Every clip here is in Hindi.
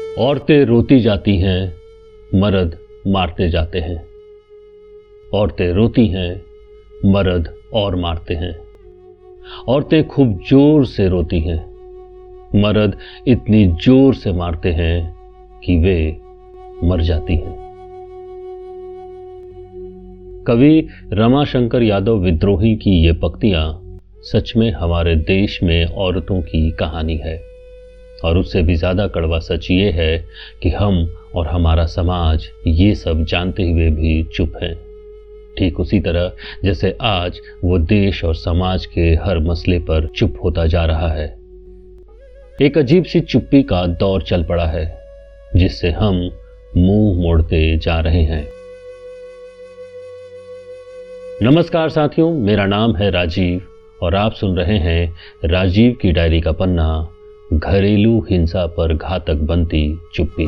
औरतें रोती जाती हैं, मर्द मारते जाते हैं। औरतें रोती हैं, मर्द और मारते हैं। औरतें खूब जोर से रोती हैं, मर्द इतनी जोर से मारते हैं कि वे मर जाती हैं। कवि रमाशंकर यादव विद्रोही की ये पंक्तियां सच में हमारे देश में औरतों की कहानी है। और उससे भी ज्यादा कड़वा सच ये है कि हम और हमारा समाज ये सब जानते हुए भी चुप हैं। ठीक उसी तरह जैसे आज वो देश और समाज के हर मसले पर चुप होता जा रहा है। एक अजीब सी चुप्पी का दौर चल पड़ा है जिससे हम मुंह मोड़ते जा रहे हैं। नमस्कार साथियों, मेरा नाम है राजीव और आप सुन रहे हैं राजीव की डायरी का पन्ना, घरेलू हिंसा पर घातक बनती चुप्पी।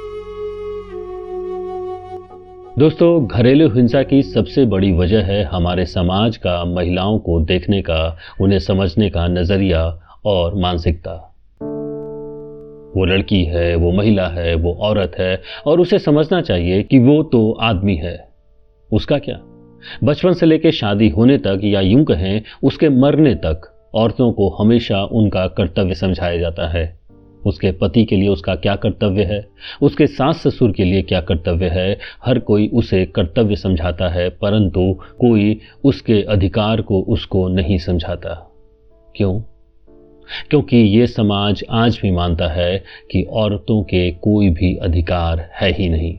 दोस्तों, घरेलू हिंसा की सबसे बड़ी वजह है हमारे समाज का महिलाओं को देखने का, उन्हें समझने का नजरिया और मानसिकता। वो लड़की है, वो महिला है, वो औरत है और उसे समझना चाहिए कि वो तो आदमी है। उसका क्या? बचपन से लेकर शादी होने तक या यूं कहें उसके मरने तक औरतों को हमेशा उनका कर्तव्य समझाया जाता है। उसके पति के लिए उसका क्या कर्तव्य है, उसके सास ससुर के लिए क्या कर्तव्य है, हर कोई उसे कर्तव्य समझाता है, परंतु कोई उसके अधिकार को उसको नहीं समझाता। क्यों? क्योंकि ये समाज आज भी मानता है कि औरतों के कोई भी अधिकार है ही नहीं।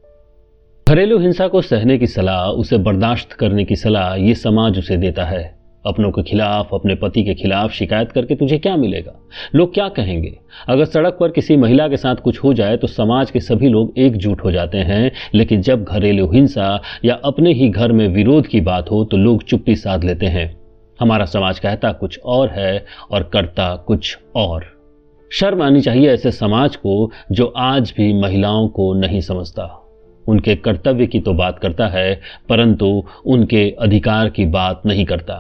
घरेलू हिंसा को सहने की सलाह, उसे बर्दाश्त करने की सलाह ये समाज उसे देता है। अपनों के खिलाफ, अपने पति के खिलाफ शिकायत करके तुझे क्या मिलेगा? लोग क्या कहेंगे? अगर सड़क पर किसी महिला के साथ कुछ हो जाए तो समाज के सभी लोग एकजुट हो जाते हैं, लेकिन जब घरेलू हिंसा या अपने ही घर में विरोध की बात हो तो लोग चुप्पी साध लेते हैं। हमारा समाज कहता कुछ और है और करता कुछ और। शर्म आनी चाहिए ऐसे समाज को जो आज भी महिलाओं को नहीं समझता। उनके कर्तव्य की तो बात करता है, परंतु उनके अधिकार की बात नहीं करता।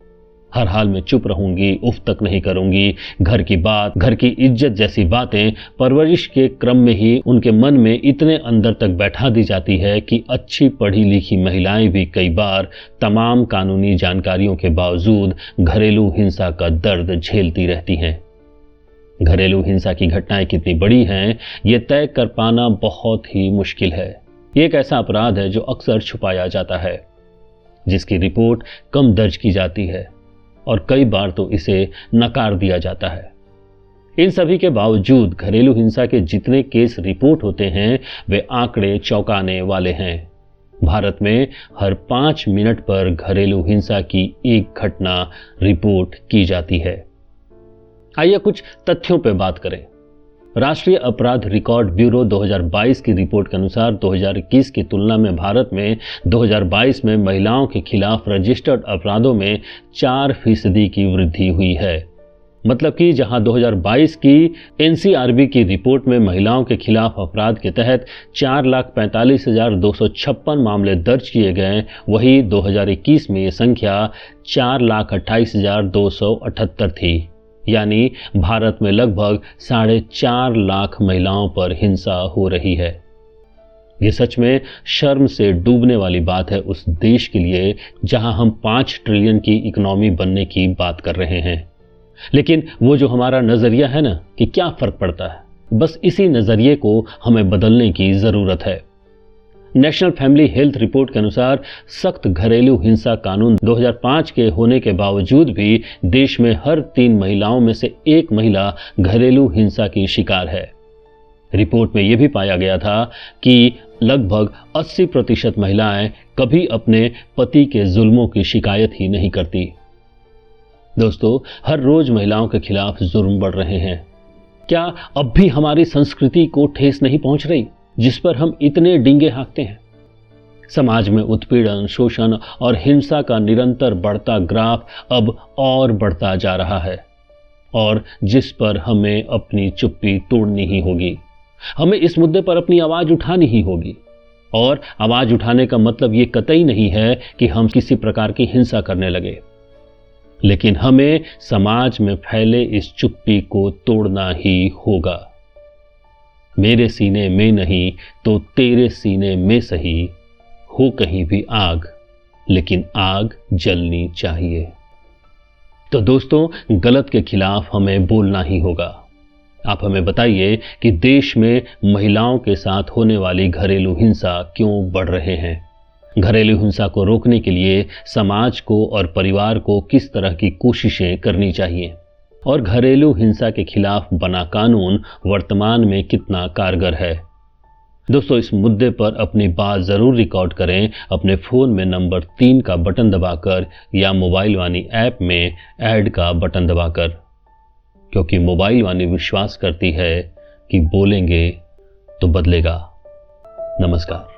हर हाल में चुप रहूंगी, उफ तक नहीं करूंगी, घर की बात, घर की इज्जत जैसी बातें परवरिश के क्रम में ही उनके मन में इतने अंदर तक बैठा दी जाती है कि अच्छी पढ़ी लिखी महिलाएं भी कई बार तमाम कानूनी जानकारियों के बावजूद घरेलू हिंसा का दर्द झेलती रहती हैं। घरेलू हिंसा की घटनाएं कितनी बड़ी हैं, ये तय कर पाना बहुत ही मुश्किल है। ये एक ऐसा अपराध है जो अक्सर छुपाया जाता है, जिसकी रिपोर्ट कम दर्ज की जाती है और कई बार तो इसे नकार दिया जाता है। इन सभी के बावजूद घरेलू हिंसा के जितने केस रिपोर्ट होते हैं वे आंकड़े चौंकाने वाले हैं। भारत में हर 5 मिनट पर घरेलू हिंसा की एक घटना रिपोर्ट की जाती है। आइए कुछ तथ्यों पर बात करें। राष्ट्रीय अपराध रिकॉर्ड ब्यूरो 2022 की रिपोर्ट के अनुसार 2021 की तुलना में भारत में 2022 में महिलाओं के खिलाफ रजिस्टर्ड अपराधों में 4% की वृद्धि हुई है। मतलब कि जहां 2022 की एनसीआरबी की रिपोर्ट में महिलाओं के खिलाफ अपराध के तहत 4,45,256 मामले दर्ज किए गए, वहीं 2021 में यह संख्या 4,28,278 थी। यानी भारत में लगभग 4.5 लाख महिलाओं पर हिंसा हो रही है। ये सच में शर्म से डूबने वाली बात है उस देश के लिए जहां हम 5 ट्रिलियन की इकोनॉमी बनने की बात कर रहे हैं। लेकिन वो जो हमारा नजरिया है ना कि क्या फर्क पड़ता है, बस इसी नजरिए को हमें बदलने की जरूरत है। नेशनल फैमिली हेल्थ रिपोर्ट के अनुसार सख्त घरेलू हिंसा कानून 2005 के होने के बावजूद भी देश में हर 3 महिलाओं में से 1 महिला घरेलू हिंसा की शिकार है। रिपोर्ट में यह भी पाया गया था कि लगभग 80% महिलाएं कभी अपने पति के जुल्मों की शिकायत ही नहीं करती। दोस्तों, हर रोज महिलाओं के खिलाफ जुर्म बढ़ रहे हैं। क्या अब भी हमारी संस्कृति को ठेस नहीं पहुंच रही जिस पर हम इतने डींगे हाँकते हैं? समाज में उत्पीड़न, शोषण और हिंसा का निरंतर बढ़ता ग्राफ अब और बढ़ता जा रहा है और जिस पर हमें अपनी चुप्पी तोड़नी ही होगी। हमें इस मुद्दे पर अपनी आवाज उठानी ही होगी। और आवाज उठाने का मतलब ये कतई नहीं है कि हम किसी प्रकार की हिंसा करने लगे, लेकिन हमें समाज में फैले इस चुप्पी को तोड़ना ही होगा। मेरे सीने में नहीं तो तेरे सीने में सही, हो कहीं भी आग लेकिन आग जलनी चाहिए। तो दोस्तों, गलत के खिलाफ हमें बोलना ही होगा। आप हमें बताइए कि देश में महिलाओं के साथ होने वाली घरेलू हिंसा क्यों बढ़ रहे हैं। घरेलू हिंसा को रोकने के लिए समाज को और परिवार को किस तरह की कोशिशें करनी चाहिए और घरेलू हिंसा के खिलाफ बना कानून वर्तमान में कितना कारगर है। दोस्तों, इस मुद्दे पर अपनी बात जरूर रिकॉर्ड करें अपने फोन में नंबर 3 का बटन दबाकर या मोबाइल वाणी ऐप में ऐड का बटन दबाकर, क्योंकि मोबाइल वाणी विश्वास करती है कि बोलेंगे तो बदलेगा। नमस्कार।